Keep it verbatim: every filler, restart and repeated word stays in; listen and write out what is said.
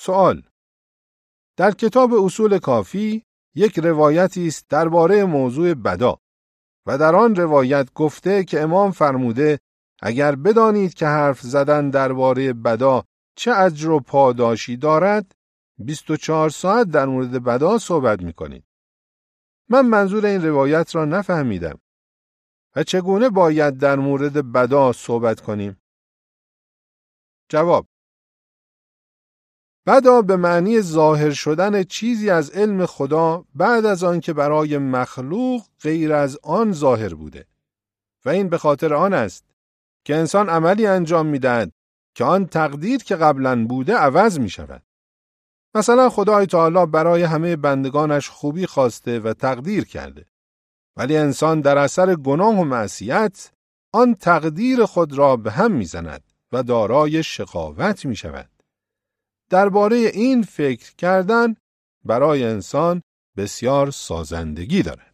سوال: در کتاب اصول کافی یک روایتی است درباره موضوع بدا و در آن روایت گفته که امام فرموده اگر بدانید که حرف زدن درباره بدا چه اجر و پاداشی دارد، بیست و چهار ساعت در مورد بدا صحبت می‌کنید. من منظور این روایت را نفهمیدم. و چگونه باید در مورد بدا صحبت کنیم؟ جواب: بدا به معنی ظاهر شدن چیزی از علم خدا بعد از آن که برای مخلوق غیر از آن ظاهر بوده. و این به خاطر آن است که انسان عملی انجام می‌دهد که آن تقدیر که قبلاً بوده عوض می‌شود. مثلا خدای تعالی برای همه بندگانش خوبی خواسته و تقدیر کرده. ولی انسان در اثر گناه و معصیت آن تقدیر خود را به هم می‌زند و دارای شقاوت می‌شود. درباره این فکر کردن برای انسان بسیار سازندگی دارد.